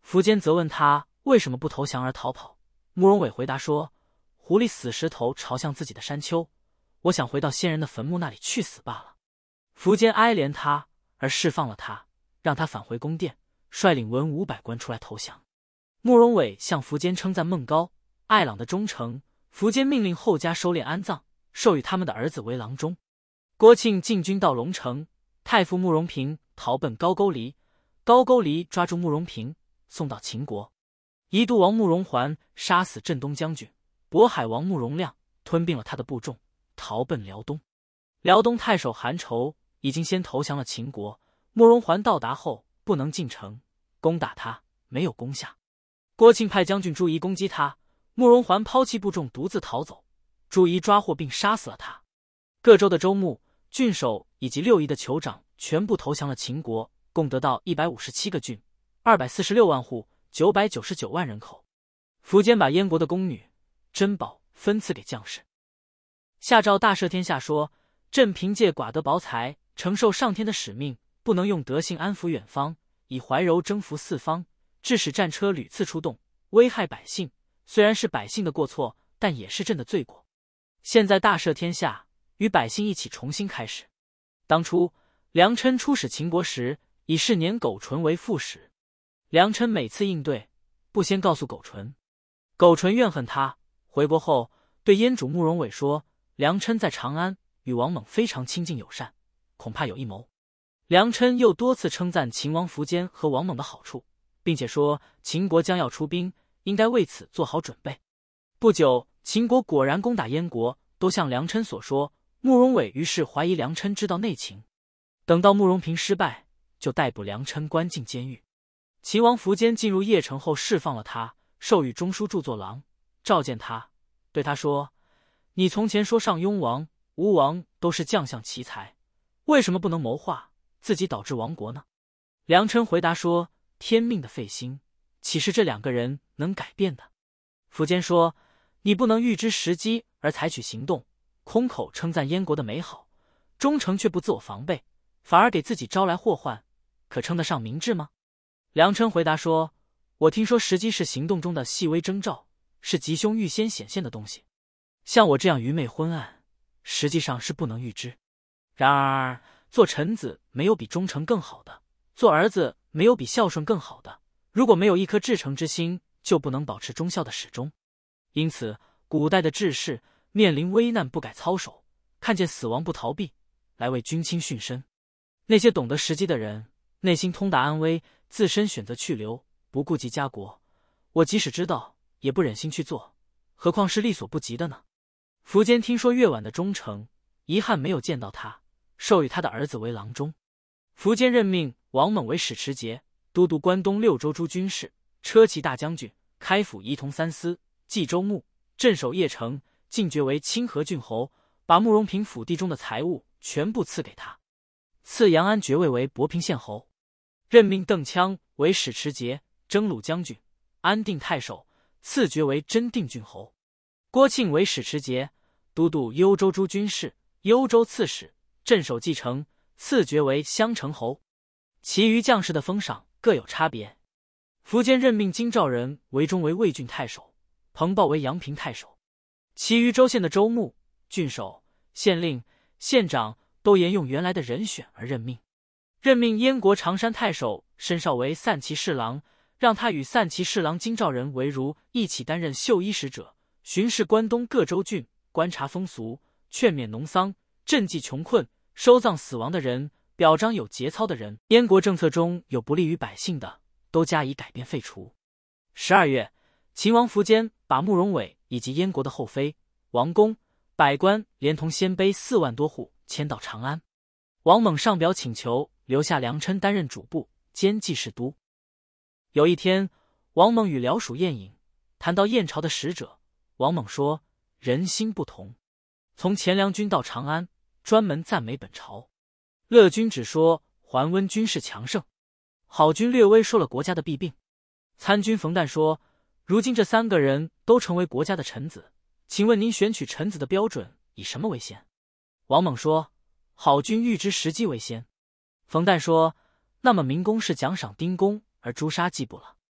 苻坚责问他为什么不投降而逃跑。慕容伟回答说：“狐狸死时头朝向自己的山丘，我想回到先人的坟墓那里去死罢了。”苻坚哀怜他，而释放了他，让他返回宫殿，率领文500官出来投降。慕容伟向苻坚称赞孟高、艾朗的忠诚，苻坚命令后家收敛安葬，授予他们的儿子为郎中。郭庆进军到龙城，太傅慕容平逃奔高句丽，高句丽抓住慕容平，送到秦国。宜都王慕容桓杀死镇东将军，渤海王慕容亮吞并了他的部众，逃奔辽东。辽东太守韩稠已经先投降了秦国，慕容桓到达后不能进城，攻打他，没有攻下。郭庆派将军朱仪攻击他，慕容桓抛弃部众独自逃走，朱仪抓获并杀死了他。各州的州牧、郡守以及6邑的酋长全部投降了秦国，共得到157个郡，246万户，999万人口。苻坚把燕国的宫女、珍宝分赐给将士。下诏大赦天下说：朕凭借寡德薄才，承受上天的使命，不能用德性安抚远方，以怀柔征服四方，致使战车屡次出动，危害百姓。虽然是百姓的过错，但也是朕的罪过。现在大赦天下，与百姓一起重新开始。当初梁琛出使秦国时，以是年苟纯为副使。梁琛每次应对，不先告诉苟纯，苟纯怨恨他。回国后对燕主慕容伟说：梁琛在长安与王猛非常亲近友善，恐怕有一谋。梁琛又多次称赞秦王苻坚和王猛的好处，并且说秦国将要出兵，应该为此做好准备。不久，秦国果然攻打燕国，都像梁琛所说。慕容伟于是怀疑梁琛知道内情，等到慕容平失败，就逮捕梁琛关进监狱。秦王苻坚进入邺城后释放了他，授予中书著作郎，召见他，对他说：你从前说上庸王、吴王都是将相奇才，为什么不能谋划，自己导致亡国呢？梁琛回答说：天命的废心，岂是这2个人能改变的？苻坚说：你不能预知时机而采取行动，空口称赞燕国的美好，忠诚却不自我防备，反而给自己招来祸患，可称得上明智吗？梁琛回答说：我听说时机是行动中的细微征兆，是吉凶预先显现的东西。像我这样愚昧昏暗，实际上是不能预知。然而做臣子没有比忠诚更好的，做儿子没有比孝顺更好的。如果没有一颗至诚之心，就不能保持忠孝的始终。因此古代的志士面临危难不改操守，看见死亡不逃避，来为君亲殉身。那些懂得时机的人，内心通达安危，自身选择去留，不顾及家国。我即使知道，也不忍心去做，何况是力所不及的呢？苻坚听说乐婉的忠诚，遗憾没有见到他，授予他的儿子为郎中。苻坚任命王猛为使持节，都督关东6州诸军事，车骑大将军，开府仪同3司，冀州牧，镇守邺城，进爵为清河郡侯，把慕容平府地中的财物全部赐给他。赐杨安爵位为博平县侯，任命邓羌为使持节、征虏将军，安定太守，赐爵为真定郡侯。郭庆为使持节，都督幽州诸军事，幽州刺史，镇守蓟城，赐爵为襄城侯。其余将士的封赏各有差别。苻坚任命京兆人为中为魏郡太守，彭报为阳平太守。其余州县的州牧、郡守、县令、县长都沿用原来的人选而任命。任命燕国常山太守申绍为散骑侍郎，让他与散骑侍郎京兆人为如一起担任绣衣使者，巡视关东各州郡，观察风俗，劝勉农桑，赈济穷困，收葬死亡的人，表彰有节操的人。燕国政策中有不利于百姓的，都加以改变废除。12月，秦王苻坚把慕容伟以及燕国的后妃、王公、百官连同鲜卑4万多户迁到长安。王猛上表请求留下梁琛担任主簿兼记事都。有一天，王猛与僚属宴饮，谈到燕朝的使者，王猛说：人心不同。从前梁军到长安，专门赞美本朝；乐军只说桓温军事强盛，郝军略微说了国家的弊病。参军冯诞说：如今这3个人都成为国家的臣子，请问您选取臣子的标准以什么为先？王猛说：郝军预知时机为先。冯诞说：那么明公是奖赏丁公而诛杀季布了。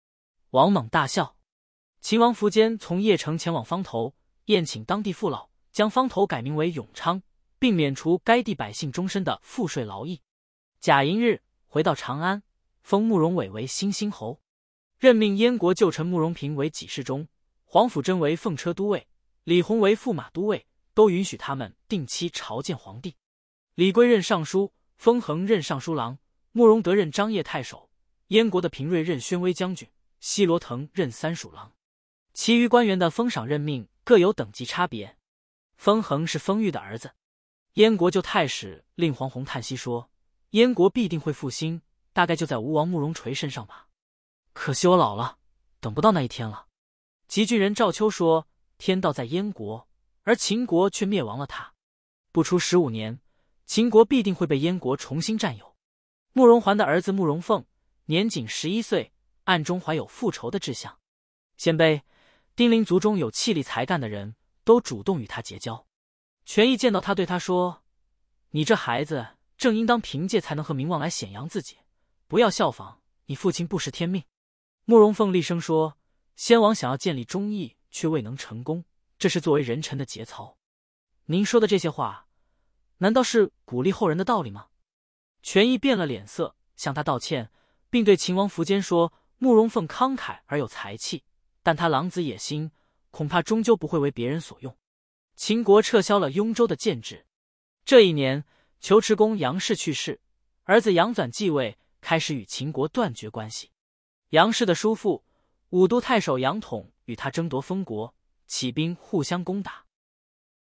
王猛大笑。秦王苻坚从邺城前往方头，宴请当地父老，将方头改名为永昌，并免除该地百姓终身的赋税劳役。甲寅日，回到长安，封慕容伟为新兴侯，任命燕国旧臣慕容平为给事中，黄甫真为奉车都尉，李弘为驸马都尉，都允许他们定期朝见皇帝。李圭任尚书，封恒任尚书郎，慕容德任张掖太守，燕国的平瑞任宣威将军，西罗腾任三署郎。其余官员的封赏任命各有等级差别。封恒是封玉的儿子。燕国旧太史令黄宏叹息说，燕国必定会复兴，大概就在吴王慕容垂身上吧。可惜我老了，等不到那一天了。吉郡人赵丘说，天道在燕国，而秦国却灭亡了他。不出15年，秦国必定会被燕国重新占有。慕容桓的儿子慕容凤年仅11岁，暗中怀有复仇的志向。鲜卑、丁零族中有气力才干的人都主动与他结交。权益见到他，对他说，你这孩子正应当凭借才能和名望来显扬自己，不要效仿你父亲不识天命。慕容凤厉声说，先王想要建立忠义，却未能成功，这是作为人臣的节操。您说的这些话，难道是鼓励后人的道理吗？权益变了脸色，向他道歉，并对秦王苻坚说，慕容凤慷慨而有才气，但他狼子野心，恐怕终究不会为别人所用。秦国撤销了雍州的建制。这一年，求池公杨氏去世，儿子杨纂继位，开始与秦国断绝关系。杨氏的叔父武都太守杨统与他争夺封国，起兵互相攻打。